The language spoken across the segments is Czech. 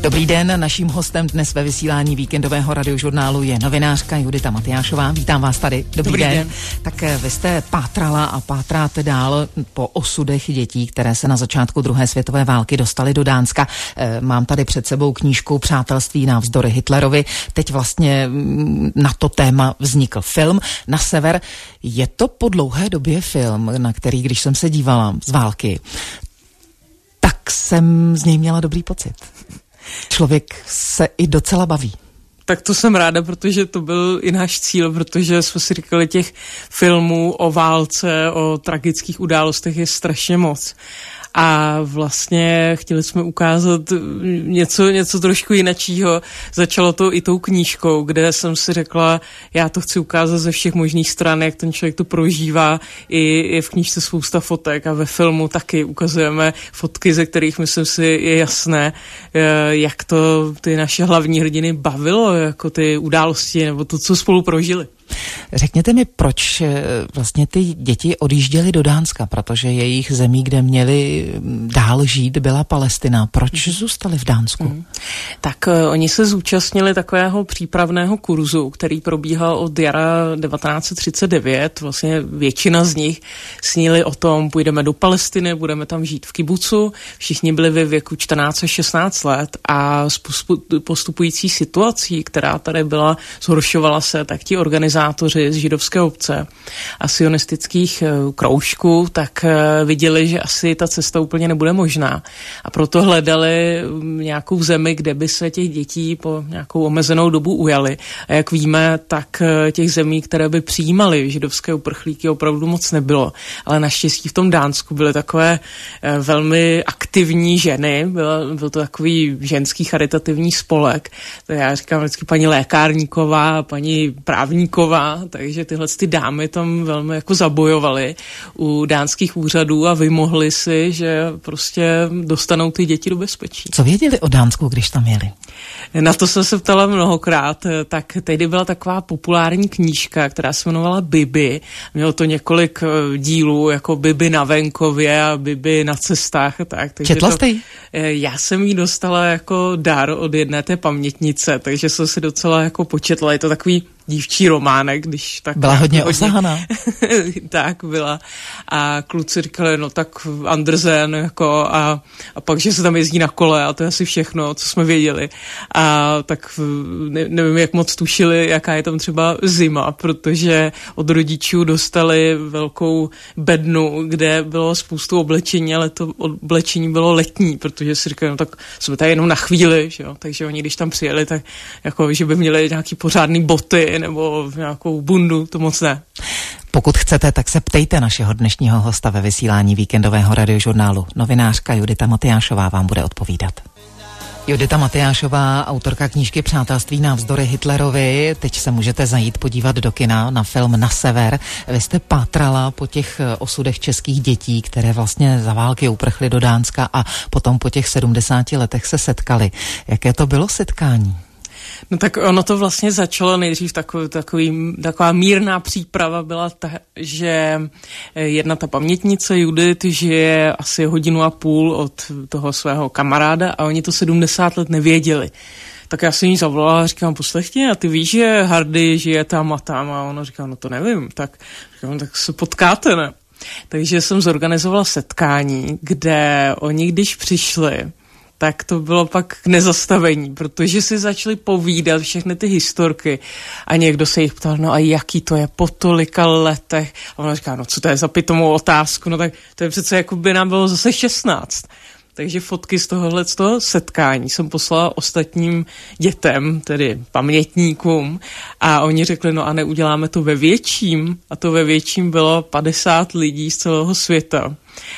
Dobrý den, naším hostem dnes ve vysílání víkendového radiožurnálu je novinářka Judita Matyášová. Vítám vás tady. Dobrý den. Tak vy jste pátrala a pátráte dál po osudech dětí, které se na začátku druhé světové války dostaly do Dánska. Mám tady před sebou knížku Přátelství navzdory Hitlerovi. Teď vlastně na to téma vznikl film Na sever. Je to po dlouhé době film, na který, když jsem se dívala z války, tak jsem z něj měla dobrý pocit. Člověk se i docela baví. Tak to jsem ráda, protože to byl i náš cíl, protože jsme si říkali, těch filmů o válce, o tragických událostech je strašně moc. A vlastně chtěli jsme ukázat něco trošku jinačího. Začalo to i tou knížkou, kde jsem si řekla, já to chci ukázat ze všech možných stran, jak ten člověk to prožívá. I v knížce spousta fotek a ve filmu taky ukazujeme fotky, ze kterých, myslím si, je jasné, jak to ty naše hlavní hrdiny bavilo, jako ty události nebo to, co spolu prožili. Řekněte mi, proč vlastně ty děti odjížděly do Dánska, protože jejich zemí, kde měli dál žít, byla Palestina. Proč zůstali v Dánsku? Tak oni se zúčastnili takového přípravného kurzu, který probíhal od jara 1939. Vlastně většina z nich snili o tom, půjdeme do Palestiny, budeme tam žít v kibucu. Všichni byli ve věku 14 až 16 let a s postupující situací, která tady byla, zhoršovala se, tak ti organizátoři z židovské obce a sionistických kroužků, tak viděli, že asi ta cesta úplně nebude možná. A proto hledali nějakou zemi, kde by se těch dětí po nějakou omezenou dobu ujali. A jak víme, tak těch zemí, které by přijímaly židovské uprchlíky, opravdu moc nebylo. Ale naštěstí v tom Dánsku byly takové velmi aktivní ženy. Byl to takový ženský charitativní spolek. Já říkám vždycky paní lékárníková, paní právníková, takže tyhle ty dámy tam velmi jako zabojovaly u dánských úřadů a vymohly si, že prostě dostanou ty děti do bezpečí. Co věděli o Dánsku, když tam jeli? Na to jsem se ptala mnohokrát. Tak tehdy byla taková populární knížka, která se jmenovala Bibi. Mělo to několik dílů, jako Bibi na venkově a Bibi na cestách. Tak. Četla jste ji? Já jsem ji dostala jako dar od jedné té pamětnice, takže jsem si docela jako početla. Je to takový dívčí románek, když tak... Byla hodně osahaná. Tak byla. A kluci říkali, no tak Andersen, jako a pak, že se tam jezdí na kole a to je asi všechno, co jsme věděli. A tak nevím, jak moc tušili, jaká je tam třeba zima, protože od rodičů dostali velkou bednu, kde bylo spoustu oblečení, ale to oblečení bylo letní, protože si říkali, no tak jsme tady jenom na chvíli, že jo? Takže oni, když tam přijeli, tak jako, že by měli nějaký pořádný boty nebo nějakou bundu, to moc ne. Pokud chcete, tak se ptejte našeho dnešního hosta ve vysílání víkendového radiožurnálu. Novinářka Judita Matyášová vám bude odpovídat. Judita Matyášová, autorka knížky Přátelství navzdory Hitlerovi. Teď se můžete zajít podívat do kina na film Na sever. Vy jste pátrala po těch osudech českých dětí, které vlastně za války uprchly do Dánska a potom po těch 70 letech se setkali. Jaké to bylo setkání? No tak ono to vlastně začalo nejdřív taková mírná příprava byla ta, že jedna ta pamětnice Judith žije asi 1,5 hodiny od toho svého kamaráda a oni to 70 let nevěděli. Tak já jsem jí zavolala a říkám, poslechni, a ty víš, že Hardy žije tam a tam, a ona říká, no to nevím, tak říkám, tak se potkáte, ne? Takže jsem zorganizovala setkání, kde oni, když přišli, tak to bylo pak k nezastavení, protože si začali povídat všechny ty historky a někdo se jich ptal, no a jaký to je po tolika letech? A ona říká, no co to je za pitomou otázku? No tak to je přece, jako by nám bylo zase 16. Takže fotky z toho setkání jsem poslala ostatním dětem, tedy pamětníkům, a oni řekli, no a neuděláme to ve větším? A to ve větším bylo 50 lidí z celého světa.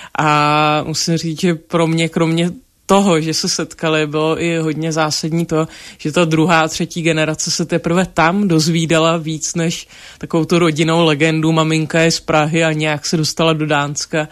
A musím říct, že pro mě, kromě toho, že se setkali, bylo i hodně zásadní to, že ta druhá a třetí generace se teprve tam dozvídala víc než takovou tu rodinnou legendu, maminka je z Prahy a nějak se dostala do Dánska.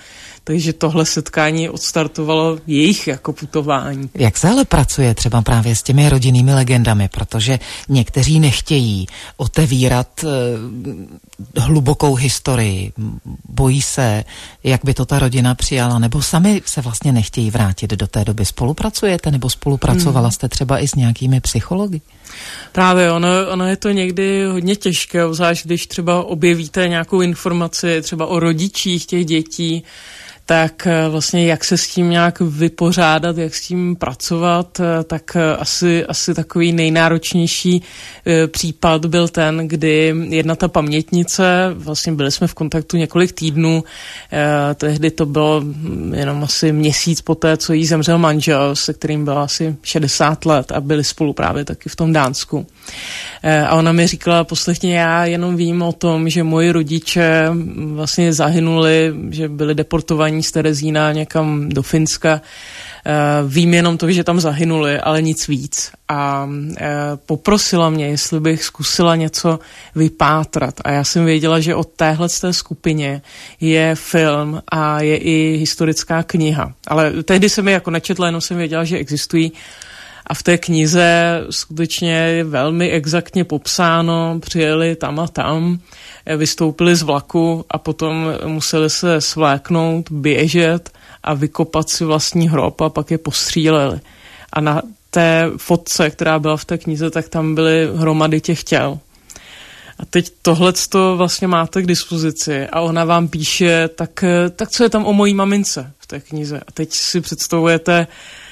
takže tohle setkání odstartovalo jejich jako putování. Jak se ale pracuje třeba právě s těmi rodinnými legendami, protože někteří nechtějí otevírat hlubokou historii, bojí se, jak by to ta rodina přijala, nebo sami se vlastně nechtějí vrátit do té doby. Spolupracujete nebo spolupracovala jste třeba i s nějakými psychologi? Právě, ono je to někdy hodně těžké, zvlášť když třeba objevíte nějakou informaci třeba o rodičích těch dětí, tak vlastně jak se s tím nějak vypořádat, jak s tím pracovat, tak asi takový nejnáročnější případ byl ten, kdy jedna ta pamětnice, vlastně byli jsme v kontaktu několik týdnů, tehdy to bylo jenom asi měsíc poté, co jí zemřel manžel, se kterým byla asi 60 let a byli spolu právě taky v tom Dánsku. A ona mi říkala, poslechně, já jenom vím o tom, že moji rodiče vlastně zahynuli, že byli deportovaní z Terezína někam do Finska. Vím jenom to, že tam zahynuli, ale nic víc. A poprosila mě, jestli bych zkusila něco vypátrat. A já jsem věděla, že o téhleté skupině je film a je i historická kniha. Ale tehdy jsem je jako nečetla, jenom jsem věděla, že existují. A v té knize skutečně je velmi exaktně popsáno, přijeli tam a tam, vystoupili z vlaku a potom museli se svléknout, běžet a vykopat si vlastní hrob a pak je postříleli. A na té fotce, která byla v té knize, tak tam byly hromady těch těl. A teď tohleto vlastně máte k dispozici a ona vám píše, tak co je tam o mojí mamince v té knize. A teď si představujete,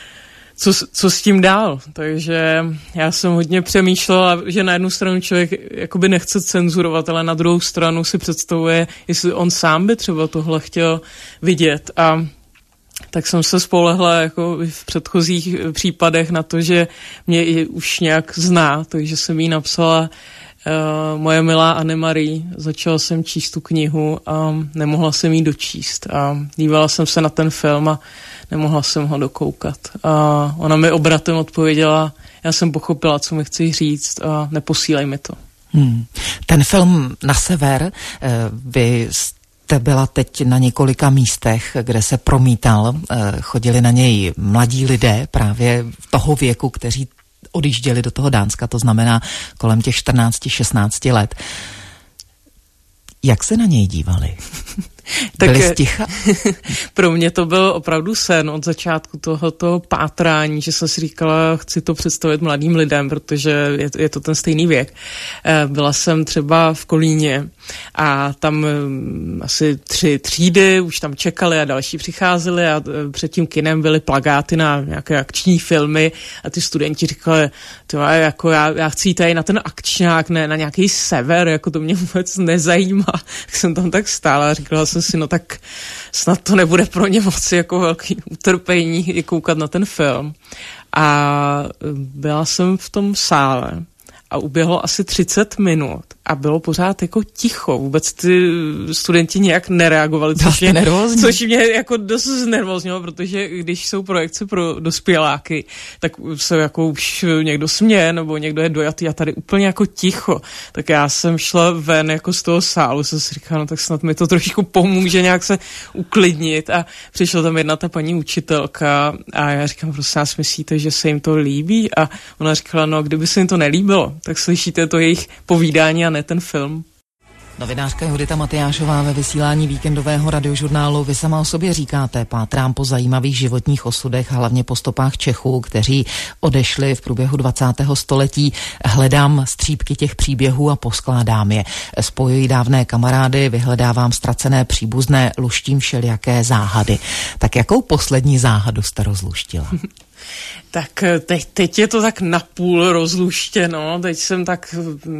co s tím dál. Takže já jsem hodně přemýšlela, že na jednu stranu člověk jakoby nechce cenzurovat, ale na druhou stranu si představuje, jestli on sám by třeba tohle chtěl vidět. A tak jsem se spolehla jako v předchozích případech na to, že mě už nějak zná, takže jsem jí napsala moje milá Anne-Marie, začala jsem číst tu knihu a nemohla jsem jí dočíst. A dívala jsem se na ten film a nemohla jsem ho dokoukat. A ona mi obratem odpověděla, já jsem pochopila, co mi chci říct a neposílej mi to. Ten film Na sever, vy jste byla teď na několika místech, kde se promítal, chodili na něj mladí lidé právě v toho věku, kteří odjížděli do toho Dánska, to znamená kolem těch 14-16 let. Jak se na něj dívali? Byli sticha? Pro mě to byl opravdu sen od začátku tohoto pátrání, že jsem si říkala, chci to představit mladým lidem, protože je to ten stejný věk. Byla jsem třeba v Kolíně a tam asi 3 třídy už tam čekali a další přicházeli a před tím kinem byly plakáty na nějaké akční filmy a ty studenti říkali, jako já chci jít tady na ten akčňák, ne na nějaký sever, jako to mě vůbec nezajímá. Tak jsem tam tak stála a říkala jsem si, no tak snad to nebude pro ně moc jako velký utrpení koukat na ten film. A byla jsem v tom sále a uběhlo asi 30 minut a bylo pořád jako ticho. Vůbec ty studenti nějak nereagovali, což mě jako dost znervoznilo, protože když jsou projekce pro dospěláky, tak se jako už někdo směje nebo někdo je dojatý a tady úplně jako ticho. Tak já jsem šla ven jako z toho sálu, jsem si říkala, no tak snad mi to trošku pomůže nějak se uklidnit a přišla tam jedna ta paní učitelka a já říkám, prosím vás, myslíte, že se jim to líbí? A ona říkala, no kdyby se jim to nelíbilo, tak slyšíte to jejich povídání a ne ten film. Novinářka Judita Matyášová ve vysílání víkendového radiožurnálu. Vy sama o sobě říkáte, pátrám po zajímavých životních osudech, hlavně po stopách Čechů, kteří odešli v průběhu 20. století. Hledám střípky těch příběhů a poskládám je. Spojuji dávné kamarády, vyhledávám ztracené příbuzné, luštím všelijaké záhady. Tak jakou poslední záhadu jste rozluštila? Tak teď je to tak napůl rozluštěno, teď jsem tak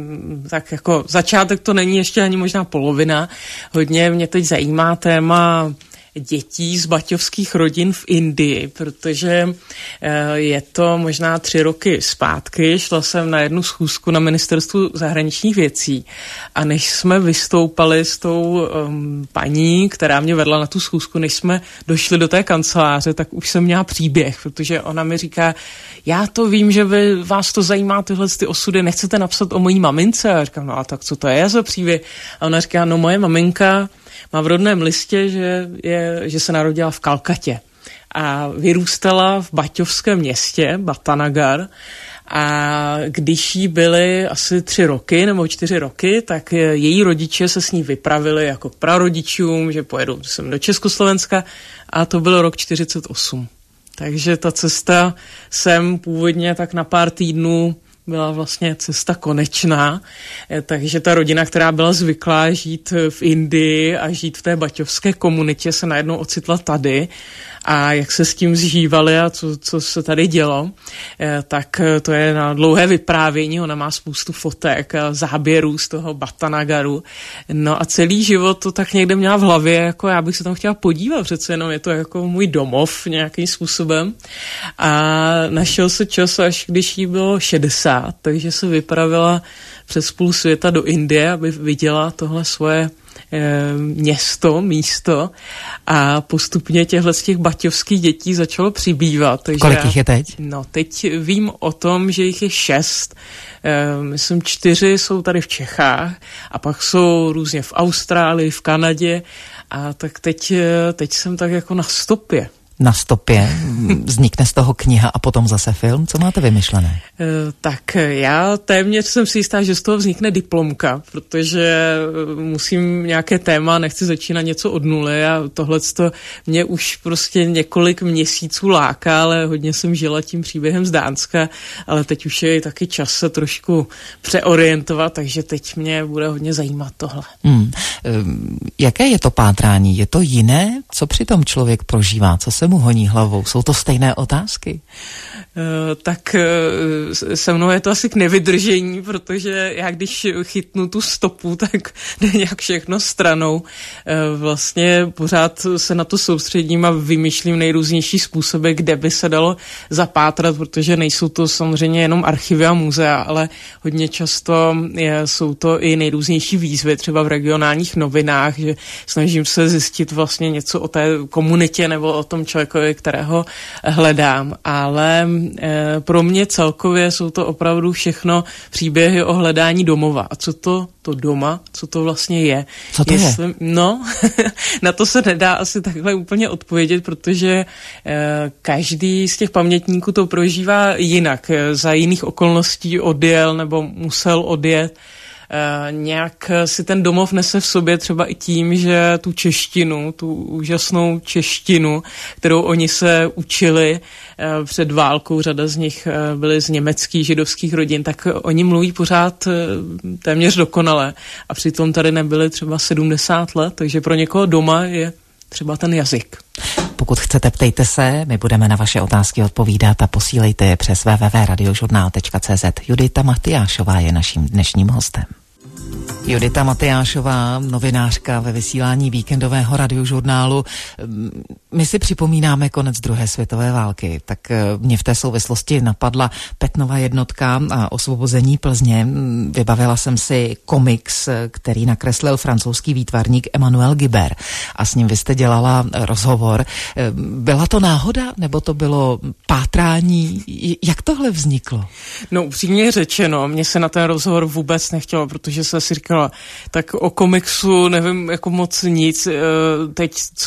jako začátek to není ještě ani možná polovina. Hodně mě teď zajímá téma dětí z baťovských rodin v Indii, protože je to možná 3 roky zpátky. Šla jsem na jednu schůzku na ministerstvu zahraničních věcí a než jsme vystoupali s tou paní, která mě vedla na tu schůzku, než jsme došli do té kanceláře, tak už jsem měla příběh, protože ona mi říká, já to vím, že vás to zajímá tyhle ty osudy, nechcete napsat o mojí mamince? A říkám, no a tak co to je za příběh? A ona říká, no moje maminka má v rodném listě, že se narodila v Kalkatě a vyrůstala v baťovském městě, Bhatanagar. A když jí byly asi 3 roky nebo 4 roky, tak její rodiče se s ní vypravili jako k prarodičům, že pojedou sem do Československa a to bylo rok 1948. Takže ta cesta sem původně tak na pár týdnů byla vlastně cesta konečná, takže ta rodina, která byla zvyklá žít v Indii a žít v té baťovské komunitě, se najednou ocitla tady a jak se s tím zžívali a co se tady dělo, tak to je na dlouhé vyprávění, ona má spoustu fotek a záběrů z toho Bhattanagaru, no a celý život to tak někde měla v hlavě, jako já bych se tam chtěla podívat, přece jenom je to jako můj domov nějakým způsobem a našel se čas, až když jí bylo 60, takže se vypravila přes půl světa do Indie, aby viděla tohle svoje místo a postupně těchto z těch baťovských dětí začalo přibývat. Takže kolik jich je teď? No, teď vím o tom, že jich je 6. Myslím 4 jsou tady v Čechách a pak jsou různě v Austrálii, v Kanadě a tak teď jsem tak jako na stopě. Na stopě, vznikne z toho kniha a potom zase film. Co máte vymyšlené? Tak já téměř jsem si jistá, že z toho vznikne diplomka, protože musím nějaké téma, nechci začínat něco od nuly a tohleto mě už prostě několik měsíců láká, ale hodně jsem žila tím příběhem z Dánska, ale teď už je taky čas se trošku přeorientovat, takže teď mě bude hodně zajímat tohle. Jaké je to pátrání? Je to jiné? Co přitom člověk prožívá? Co se mu honí hlavou? Jsou to stejné otázky? Tak se mnou je to asi k nevydržení, protože já když chytnu tu stopu, tak jde nějak všechno stranou. Vlastně pořád se na to soustředím a vymýšlím nejrůznější způsoby, kde by se dalo zapátrat, protože nejsou to samozřejmě jenom archivy a muzea, ale hodně často jsou to i nejrůznější výzvy, třeba v regionálních novinách, že snažím se zjistit vlastně něco o té komunitě nebo o tom člověkovi, kterého hledám, ale pro mě celkově jsou to opravdu všechno příběhy o hledání domova. A co to doma, co to vlastně je? Co to je? No, na to se nedá asi takhle úplně odpovědět, protože každý z těch pamětníků to prožívá jinak. Za jiných okolností odjel nebo musel odjet. Nějak si ten domov nese v sobě třeba i tím, že tu češtinu, tu úžasnou češtinu, kterou oni se učili před válkou, řada z nich byly z německých židovských rodin, tak oni mluví pořád téměř dokonale a přitom tady nebyli třeba 70 let, takže pro někoho doma je třeba ten jazyk. Pokud chcete, ptejte se, my budeme na vaše otázky odpovídat a posílejte je přes www.radiožurnál.cz. Judita Matyášová je naším dnešním hostem. Judita Matyášová, novinářka ve vysílání víkendového radiožurnálu. My si připomínáme konec druhé světové války, tak mě v té souvislosti napadla Petnova jednotka a osvobození Plzně. Vybavila jsem si komiks, který nakreslil francouzský výtvarník Emmanuel Guibert a s ním vy jste dělala rozhovor. Byla to náhoda, nebo to bylo pátrání? Jak tohle vzniklo? No, upřímně řečeno, mně se na ten rozhovor vůbec nechtělo, protože se si říkala, tak o komiksu nevím jako moc nic, teď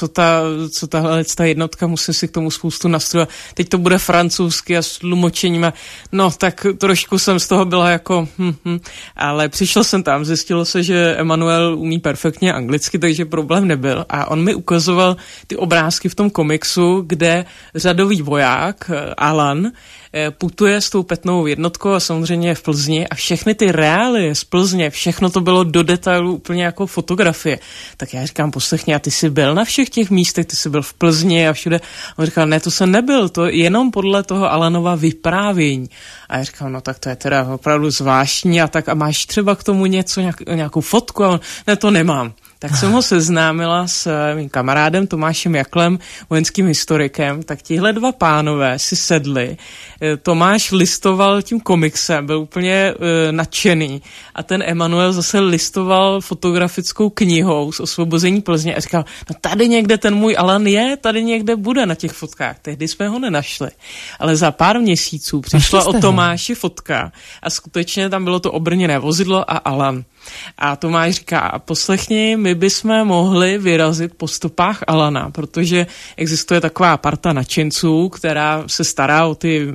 co tahle jednotka, musím si k tomu spoustu nastrojovat, teď to bude francouzsky a s tlumočením, no tak trošku jsem z toho byla jako, ale přišel jsem tam, zjistilo se, že Emmanuel umí perfektně anglicky, takže problém nebyl a on mi ukazoval ty obrázky v tom komiksu, kde řadový voják Alan putuje s tou Petnovou jednotkou a samozřejmě v Plzni a všechny ty reálie z Plzně, všechno to bylo do detailu úplně jako fotografie. Tak já říkám, poslechni, a ty jsi byl na všech těch místech, ty jsi byl v Plzni a všude. A on říkal, ne, to jsem nebyl, to jenom podle toho Alanova vyprávění. A já říkám, no tak to je teda opravdu zvláštní a tak a máš třeba k tomu něco, nějakou fotku? A on, ne, to nemám. Tak jsem ho seznámila s mým kamarádem Tomášem Jaklem, vojenským historikem, tak tihle dva pánové si sedli. Tomáš listoval tím komiksem, byl úplně nadšený a ten Emmanuel zase listoval fotografickou knihou z osvobození Plzně a říkal, no tady někde ten můj Alan je, tady někde bude na těch fotkách. Tehdy jsme ho nenašli. Ale za pár měsíců přišla od Tomáši fotka a skutečně tam bylo to obrněné vozidlo a Alan. A Tomáš říká, a poslechni, my bychom mohli vyrazit po stopách Alana, protože existuje taková parta nadšenců, která se stará o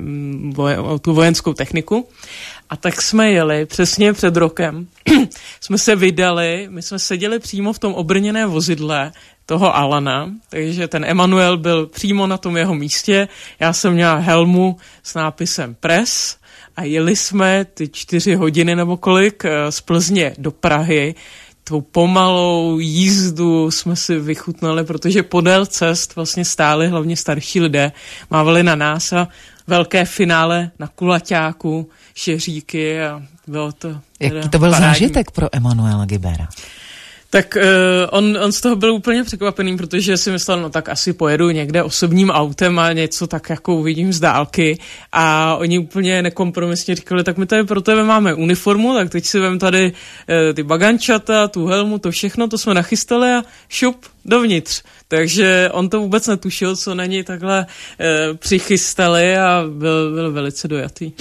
tu vojenskou techniku. A tak jsme jeli přesně před rokem. Jsme se vydali, my jsme seděli přímo v tom obrněné vozidle toho Alana, takže ten Emanuel byl přímo na tom jeho místě. Já jsem měla helmu s nápisem Press a jeli jsme ty 4 hodiny nebo kolik z Plzně do Prahy. Tou pomalou jízdu jsme si vychutnali, protože podél cest vlastně stáli hlavně starší lidé, mávali na nás a velké finále na kulaťáku, šeříky a bylo to... Jaký to byl zážitek pro Emanuela Gibera? Tak on z toho byl úplně překvapený, protože si myslel, no tak asi pojedu někde osobním autem a něco tak jako uvidím z dálky a oni úplně nekompromisně říkali, tak my tady pro tebe máme uniformu, tak teď si vem tady ty bagančata, tu helmu, to všechno, to jsme nachystali a šup dovnitř. Takže on to vůbec netušil, co na něj takhle přichystali a byl velice dojatý.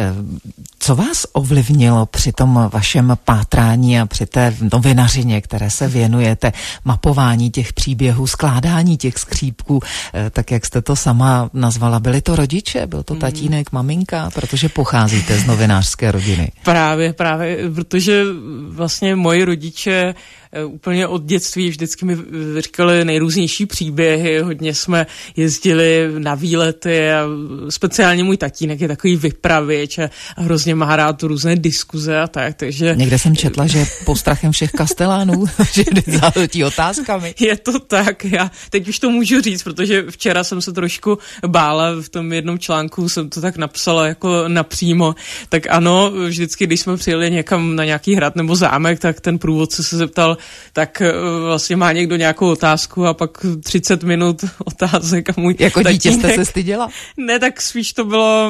Co vás ovlivnilo při tom vašem pátrání a při té novinařině, které se věnujete, mapování těch příběhů, skládání těch skřípků, tak jak jste to sama nazvala, byli to rodiče, byl to tatínek, maminka, protože pocházíte z novinářské rodiny? Právě, protože vlastně moji rodiče úplně od dětství vždycky mi říkali nejrůznější příběhy, hodně jsme jezdili na výlety a speciálně můj tatínek je takový vypravěč a hrozně má rád různé diskuze a tak, takže... Někde jsem četla, že postrachem všech Kastelánů, že záletí otázkami. Je to tak, já teď už to můžu říct, protože včera jsem se trošku bála, v tom jednom článku jsem to tak napsala jako napřímo, tak ano, vždycky, když jsme přijeli někam na nějaký hrad nebo zámek, tak ten průvodce se zeptal, tak vlastně má někdo nějakou otázku a pak 30 minut otázek a můj jako tatínek... dítě jste se styděla? Ne, tak spíš to bylo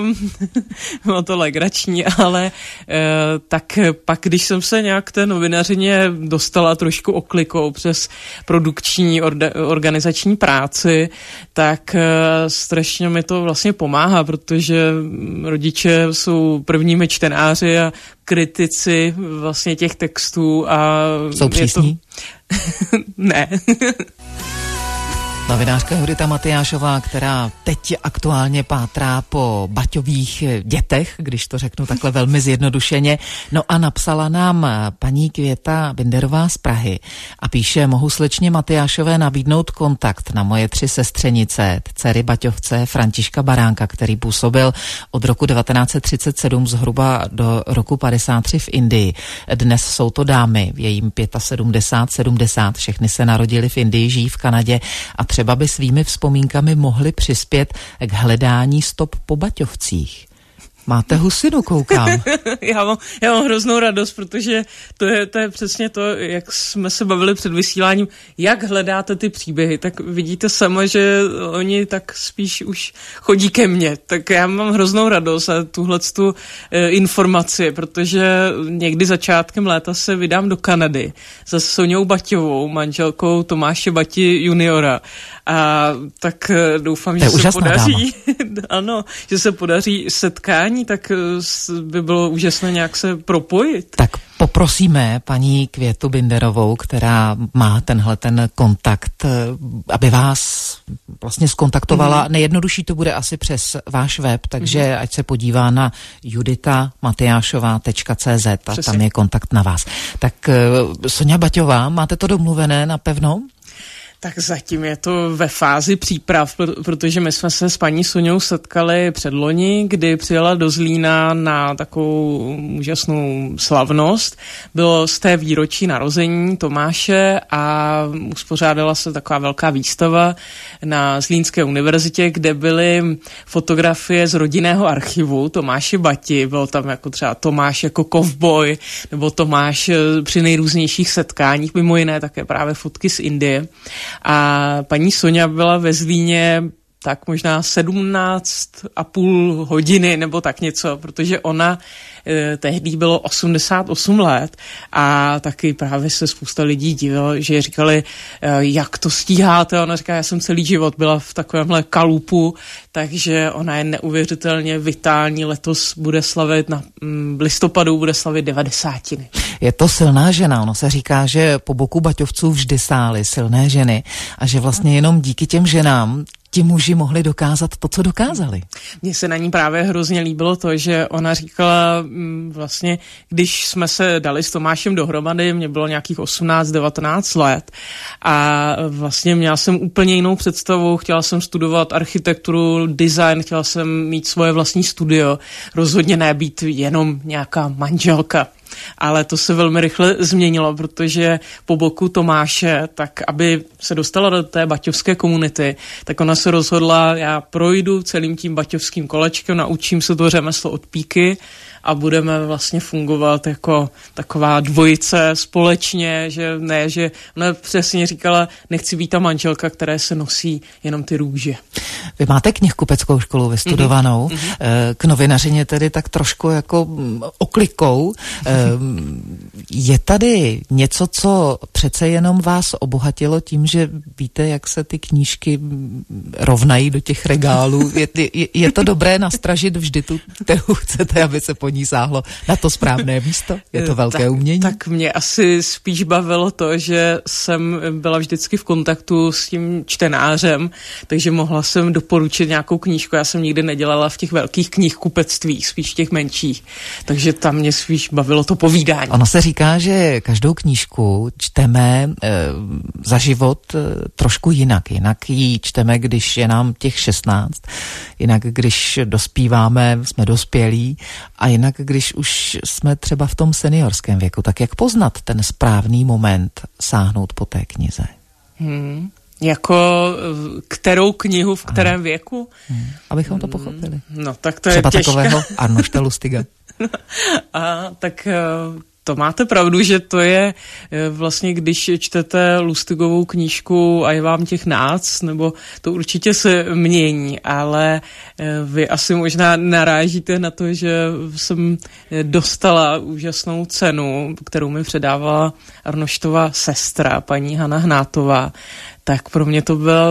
to legrační, ale tak pak, když jsem se nějak té novinařině dostala trošku oklikou přes produkční organizační práci, tak strašně mi to vlastně pomáhá, protože rodiče jsou prvními čtenáři a kritici vlastně těch textů a... Jsou přísní? Ne. Novinářka Judita Matyášová, která teď aktuálně pátrá po Baťových dětech, když to řeknu takhle velmi zjednodušeně. No a napsala nám paní Květa Binderová z Prahy a píše, mohu slečně Matyášové nabídnout kontakt na moje 3 sestřenice, dcery Baťovce Františka Baránka, který působil od roku 1937 zhruba do roku 53 v Indii. Dnes jsou to dámy, je jim 75, 70, všechny se narodili v Indii, žijí v Kanadě a třeba by svými vzpomínkami mohli přispět k hledání stop po Baťovcích. Máte husinu, koukám. Já mám hroznou radost, protože to je přesně to, jak jsme se bavili před vysíláním, jak hledáte ty příběhy, tak vidíte sama, že oni tak spíš už chodí ke mně. Tak já mám hroznou radost a tuhletu informaci, protože někdy začátkem léta se vydám do Kanady za Soňou Baťovou, manželkou Tomáše Bati juniora. A tak doufám, že se podaří ano, že se podaří setkání, tak by bylo úžasné nějak se propojit. Tak poprosíme paní Květu Binderovou, která má ten kontakt, aby vás vlastně skontaktovala. Nejjednodušší to bude asi přes váš web, takže ať se podívá na juditamatyášová.cz a tam je kontakt na vás. Tak Soňa Baťová, máte to domluvené napevno? Tak zatím je to ve fázi příprav, protože my jsme se s paní Soňou setkali předloni, kdy přijela do Zlína na takovou úžasnou slavnost. Bylo z té výročí narození Tomáše a uspořádala se taková velká výstava na Zlínské univerzitě, kde byly fotografie z rodinného archivu Tomáše Bati. Bylo tam jako třeba Tomáš jako kovboj, nebo Tomáš při nejrůznějších setkáních, mimo jiné také právě fotky z Indie. A paní Soňa byla ve Zlíně tak možná 17,5 hodiny nebo tak něco, protože ona tehdy bylo 88 let a taky právě se spousta lidí divilo, že říkali, jak to stíháte. Ona říká, já jsem celý život byla v takovémhle kalupu, takže ona je neuvěřitelně vitální. Letos bude slavit v listopadu bude slavit 90. Je to silná žena, ono se říká, že po boku Baťovců vždy stály silné ženy a že vlastně jenom díky těm ženám ti muži mohli dokázat to, co dokázali. Mně se na ní právě hrozně líbilo to, že ona říkala vlastně, když jsme se dali s Tomášem dohromady, mě bylo nějakých 18-19 let a vlastně měla jsem úplně jinou představu, chtěla jsem studovat architekturu, design, chtěla jsem mít svoje vlastní studio, rozhodně ne být jenom nějaká manželka. Ale to se velmi rychle změnilo, protože po boku Tomáše, tak aby se dostala do té baťovské komunity, tak ona se rozhodla, já projdu celým tím baťovským kolečkem, naučím se to řemeslo od píky a budeme vlastně fungovat jako taková dvojice společně, že ona přesně říkala, nechci být ta manželka, které se nosí jenom ty růže. Vy máte knihkupeckou školu vystudovanou, k novinařině tedy tak trošku jako oklikou. Je tady něco, co přece jenom vás obohatilo tím, že víte, jak se ty knížky rovnají do těch regálů? Je to dobré nastražit vždy tu, kterou chcete, aby se po ní sáhlo na to správné místo? Je to velké umění? Tak mě asi spíš bavilo to, že jsem byla vždycky v kontaktu s tím čtenářem, takže mohla jsem doporučit nějakou knížku. Já jsem nikdy nedělala v těch velkých knihkupectvích, spíš v těch menších. Takže tam mě spíš bavilo to povídání. Ono se říká, že každou knížku čteme za život trošku jinak. Jinak ji čteme, když je nám těch 16, jinak když dospíváme, jsme dospělí a jinak když už jsme třeba v tom seniorském věku. Tak jak poznat ten správný moment sáhnout po té knize? Jako kterou knihu v kterém věku? Abychom to pochopili. No, tak to třeba je těžké. Třeba takového Arnošta Lustiga. A tak to máte pravdu, že to je vlastně, když čtete Lustigovou knížku a je vám těch nác, nebo to určitě se mění, ale vy asi možná narážíte na to, že jsem dostala úžasnou cenu, kterou mi předávala Arnoštova sestra, paní Hana Hnátová. Tak pro mě to byla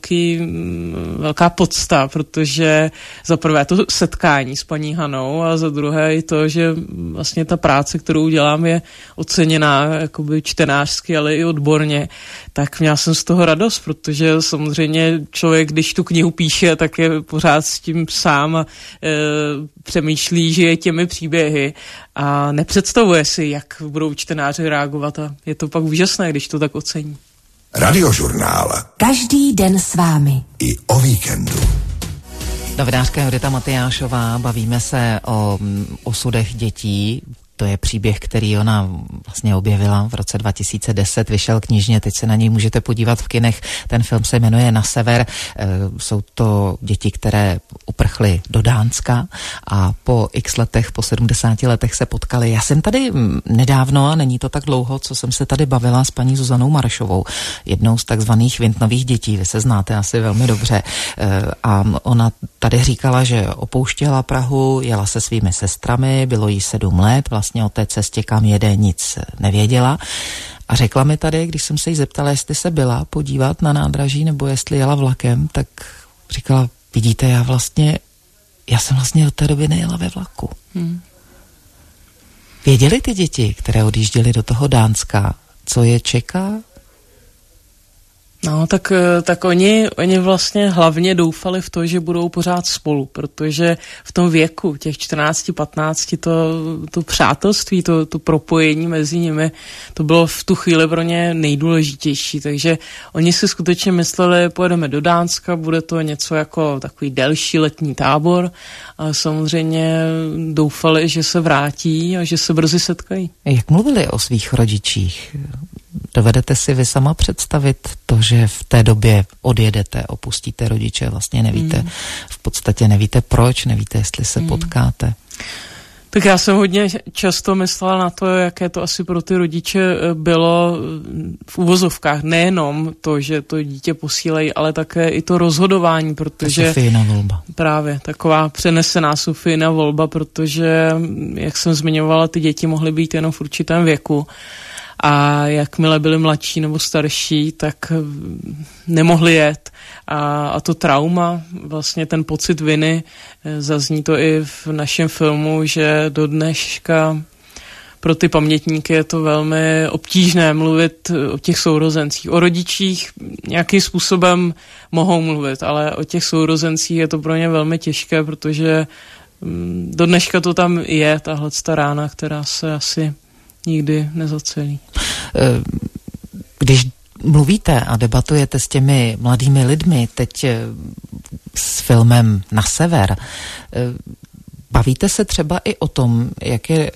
velká podsta, protože za prvé to setkání s paní Hanou a za druhé i to, že vlastně ta práce, kterou dělám, je oceněná jakoby čtenářsky, ale i odborně. Tak měla jsem z toho radost, protože samozřejmě člověk, když tu knihu píše, tak je pořád s tím sám a přemýšlí, že je těmi příběhy a nepředstavuje si, jak budou čtenáři reagovat a je to pak úžasné, když to tak ocení. Radiožurnál. Každý den s vámi. I o víkendu. Novinářka Judita Matyášová, bavíme se o osudech dětí. To je příběh, který ona vlastně objevila v roce 2010, vyšel knižně, teď se na něj můžete podívat v kinech. Ten film se jmenuje Na sever. Jsou to děti, které uprchly do Dánska a po x letech, po 70 letech se potkali. Já jsem tady nedávno, a není to tak dlouho, co jsem se tady bavila s paní Zuzanou Maršovou, jednou z takzvaných Vintnových dětí. Vy se znáte asi velmi dobře. A ona tady říkala, že opouštěla Prahu, jela se svými sestrami, bylo jí 7 let, vlastně o té cestě, kam jede, nic nevěděla. A řekla mi tady, když jsem se jí zeptala, jestli se byla podívat na nádraží, nebo jestli jela vlakem, tak říkala, vidíte, já jsem vlastně do té doby nejela ve vlaku. Věděli ty děti, které odjížděly do toho Dánska, co je čeká? No, tak oni vlastně hlavně doufali v to, že budou pořád spolu, protože v tom věku, těch 14-15, to přátelství, to propojení mezi nimi, to bylo v tu chvíli pro ně nejdůležitější, takže oni si skutečně mysleli, pojedeme do Dánska, bude to něco jako takový delší letní tábor, ale samozřejmě doufali, že se vrátí a že se brzy setkají. Jak mluvili o svých rodičích? Dovedete si vy sama představit to, že v té době odjedete, opustíte rodiče, vlastně nevíte, v podstatě nevíte proč, nevíte, jestli se potkáte? Tak já jsem hodně často myslela na to, jaké to asi pro ty rodiče bylo v uvozovkách. Nejenom to, že to dítě posílají, ale také i to rozhodování, protože... Sofijina volba. Právě, taková přenesená Sofijina volba, protože, jak jsem zmiňovala, ty děti mohly být jenom v určitém věku. A jakmile byli mladší nebo starší, tak nemohli jet. A to trauma, vlastně ten pocit viny, zazní to i v našem filmu, že do dneška pro ty pamětníky je to velmi obtížné mluvit o těch sourozencích. O rodičích nějakým způsobem mohou mluvit, ale o těch sourozencích je to pro ně velmi těžké, protože do dneška to tam je, tahle rána, která se asi nikdy nezacelí. Když mluvíte a debatujete s těmi mladými lidmi, teď s filmem Na sever, bavíte se třeba i o tom, jak je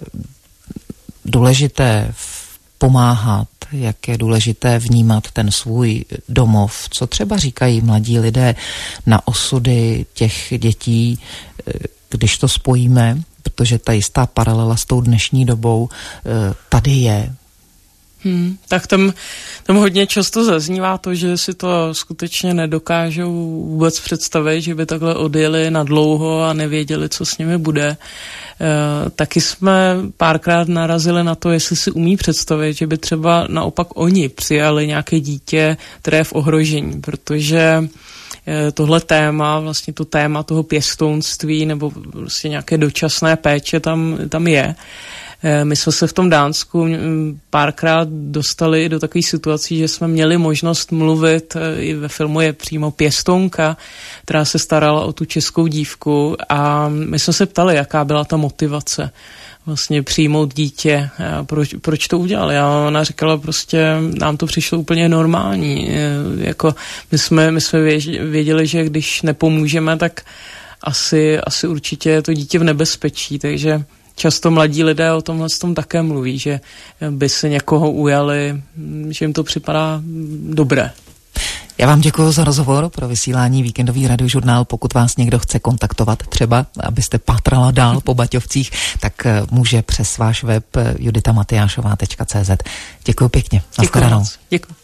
důležité pomáhat, jak je důležité vnímat ten svůj domov, co třeba říkají mladí lidé na osudy těch dětí, když to spojíme, protože ta jistá paralela s tou dnešní dobou tady je. Tak tam hodně často zaznívá to, že si to skutečně nedokážou vůbec představit, že by takhle odjeli na dlouho a nevěděli, co s nimi bude. Taky jsme párkrát narazili na to, jestli si umí představit, že by třeba naopak oni přijali nějaké dítě, které je v ohrožení, protože tohle téma, vlastně to téma toho pěstounství nebo vlastně nějaké dočasné péče tam je. My jsme se v tom Dánsku párkrát dostali do takových situací, že jsme měli možnost mluvit, i ve filmu je přímo pěstounka, která se starala o tu českou dívku a my jsme se ptali, jaká byla ta motivace vlastně přijmout dítě, proč to udělali. A ona říkala prostě, nám to přišlo úplně normální. Jako my jsme věděli, že když nepomůžeme, tak asi určitě je to dítě v nebezpečí, takže často mladí lidé o tomhle také mluví, že by se někoho ujali, že jim to připadá dobré. Já vám děkuji za rozhovor pro vysílání Víkendový radiožurnál. Pokud vás někdo chce kontaktovat třeba, abyste pátrala dál po Baťovcích, tak může přes váš web juditamatyášová.cz. Děkuji pěkně. Děkuji.